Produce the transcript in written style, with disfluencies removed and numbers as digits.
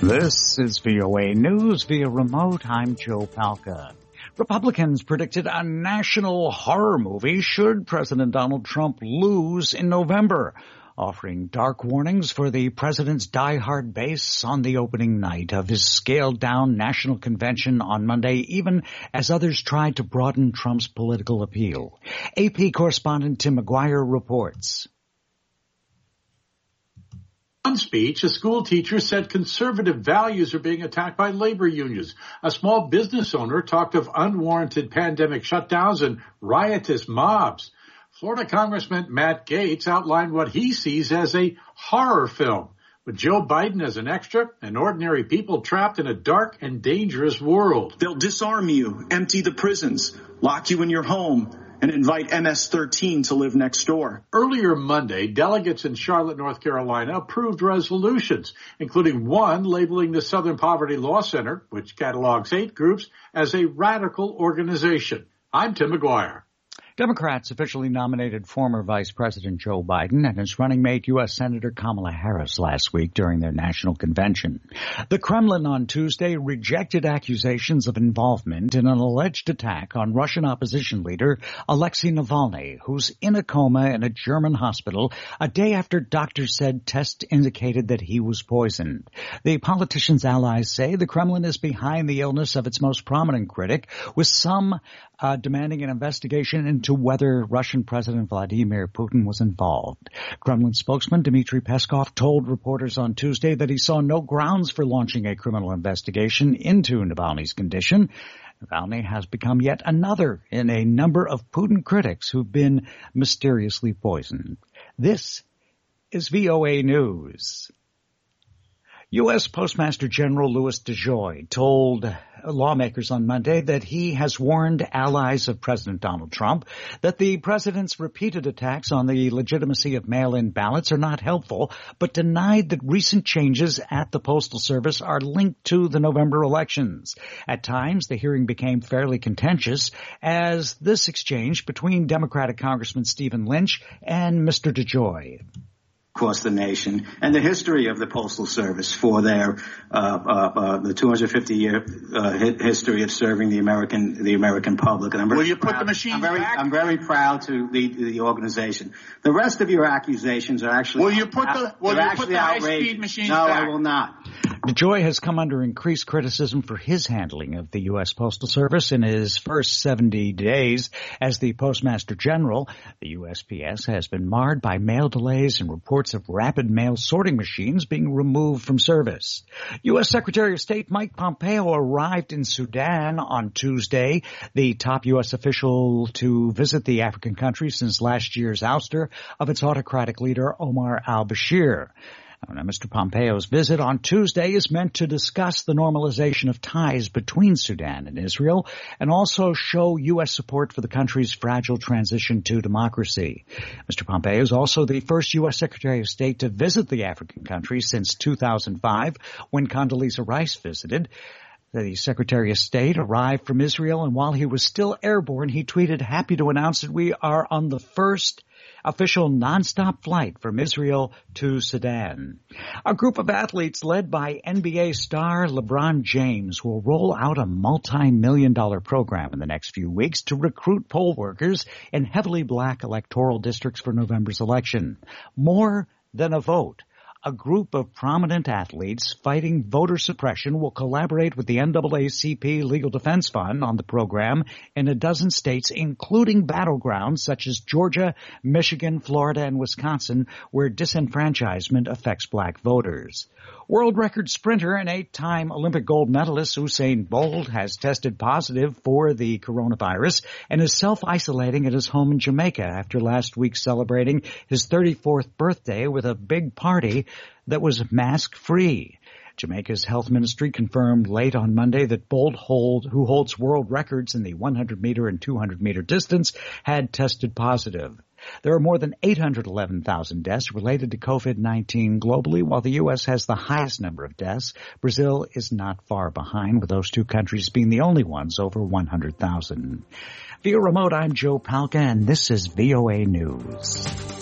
This is VOA News via remote. I'm Joe Palca. Republicans predicted a national horror movie should President Donald Trump lose in November, offering dark warnings for the president's diehard base on the opening night of his scaled-down national convention on Monday, even as others tried to broaden Trump's political appeal. AP correspondent Tim McGuire reports. In one speech, a school teacher said conservative values are being attacked by labor unions. A small business owner talked of unwarranted pandemic shutdowns and riotous mobs. Florida Congressman Matt Gaetz outlined what he sees as a horror film, with Joe Biden as an extra and ordinary people trapped in a dark and dangerous world. They'll disarm you, empty the prisons, lock you in your home, and invite MS-13 to live next door. Earlier Monday, delegates in Charlotte, North Carolina approved resolutions, including one labeling the Southern Poverty Law Center, which catalogs hate groups, as a radical organization. I'm Tim McGuire. Democrats officially nominated former Vice President Joe Biden and his running mate, U.S. Senator Kamala Harris, last week during their national convention. The Kremlin on Tuesday rejected accusations of involvement in an alleged attack on Russian opposition leader Alexei Navalny, who's in a coma in a German hospital a day after doctors said tests indicated that he was poisoned. The politician's allies say the Kremlin is behind the illness of its most prominent critic, with some demanding an investigation into whether Russian President Vladimir Putin was involved. Kremlin spokesman Dmitry Peskov told reporters on Tuesday that he saw no grounds for launching a criminal investigation into Navalny's condition. Navalny has become yet another in a number of Putin critics who've been mysteriously poisoned. This is VOA News. U.S. Postmaster General Louis DeJoy told lawmakers on Monday that he has warned allies of President Donald Trump that the president's repeated attacks on the legitimacy of mail-in ballots are not helpful, but denied that recent changes at the Postal Service are linked to the November elections. At times, the hearing became fairly contentious as this exchange between Democratic Congressman Stephen Lynch and Mr. DeJoy. Across the nation, and the history of the Postal Service for their the 250-year history of serving the American public. And I'm very Will you put the machines back? I'm very proud to lead the organization. The rest of your accusations are actually Will you put the high-speed machines back? No, I will not. DeJoy has come under increased criticism for his handling of the U.S. Postal Service in his first 70 days as the Postmaster General. The USPS has been marred by mail delays and reports of rapid mail sorting machines being removed from service. U.S. Secretary of State Mike Pompeo arrived in Sudan on Tuesday, the top U.S. official to visit the African country since last year's ouster of its autocratic leader Omar al-Bashir. Now, Mr. Pompeo's visit on Tuesday is meant to discuss the normalization of ties between Sudan and Israel and also show U.S. support for the country's fragile transition to democracy. Mr. Pompeo is also the first U.S. Secretary of State to visit the African country since 2005 when Condoleezza Rice visited. The Secretary of State arrived from Israel, and while he was still airborne, he tweeted, "Happy to announce that we are on the first official nonstop flight from Israel to Sudan." A group of athletes led by NBA star LeBron James will roll out a multi-million-dollar program in the next few weeks to recruit poll workers in heavily black electoral districts for November's election. More than a vote. A group of prominent athletes fighting voter suppression will collaborate with the NAACP Legal Defense Fund on the program in a dozen states, including battlegrounds such as Georgia, Michigan, Florida, and Wisconsin, where disenfranchisement affects black voters. World record sprinter and 8-time Olympic gold medalist Usain Bolt has tested positive for the coronavirus and is self-isolating at his home in Jamaica after last week celebrating his 34th birthday with a big party that was mask-free. Jamaica's health ministry confirmed late on Monday that Bolt, who holds world records in the 100-meter and 200-meter distance, had tested positive. There are more than 811,000 deaths related to COVID-19 globally, while the U.S. has the highest number of deaths. Brazil is not far behind, with those two countries being the only ones over 100,000. Via remote, I'm Joe Palca, and this is VOA News.